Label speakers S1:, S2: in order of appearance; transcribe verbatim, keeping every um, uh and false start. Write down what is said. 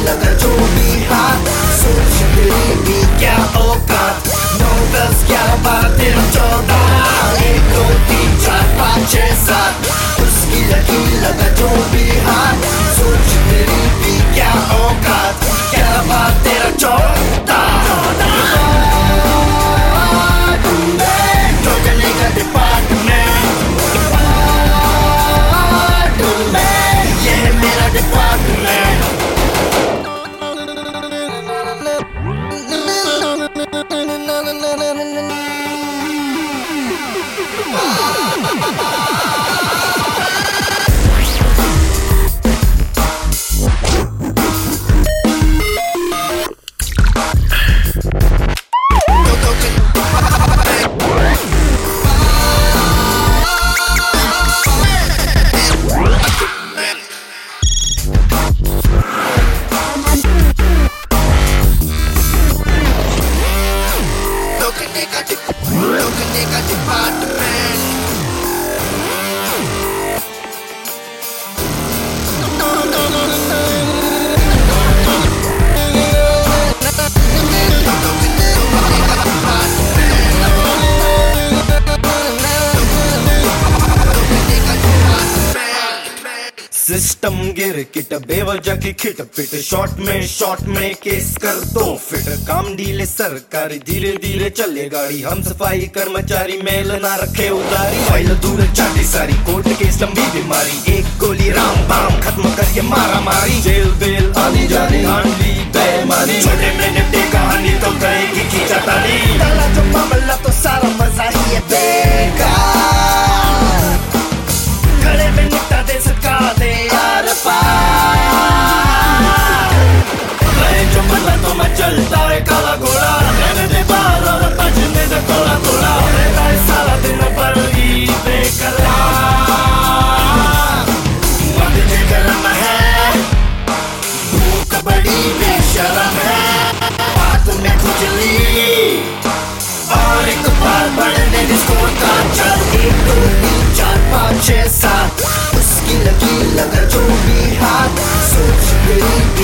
S1: लगा जो भी हाथ, सोच तेरी भी क्या औकात। नौ दस ग्यारह बारह तेरह चौदह, एक दो तीन चार पाँच छः सात, उसकी लगी लगा जो भी हाथ, सोच तेरी भी क्या औकात। ग्यारह बारह तेरह चौदह, ढोलने का डिपार्टमेंट, ये है मेरा department. Look at the department. System गिर किट बेवजह की खिट पिट, शॉर्ट में शॉर्ट में केस कर दो फिट। काम डीले सरकारी, धीरे धीरे चले गाड़ी, हम सफाई कर्मचारी मेल ना रखे उदारी। फाइल दूर चाटी सारी, कोर्ट केस लंबी बीमारी, एक गोली राम बाम खत्म कर ये मारा मारी। जेल बेल आनी जानी आंधी बेमानी, छोटे में निपटे कहानी तो कहेगी खींचातानी। डाला जो मामला तो सारा मजा ही है बेकार, खड़े में निपटा दे सका दे यार पार। मैं जो मरना तो मैं चलता है काला घोड़ा, रहने दे बाल और बजने दे थोड़ा थोड़ा। रहता है सारा दिन पर ही बेकरार, मत जे गरम है भूख बड़ी बेशरम है। बात में खुजली और एक बार बढ़ने दे स्कोर का चल। एक दो तीन चार पाँच छः सात, उसकी लगी लगा जो भी हाथ, सोच तेरी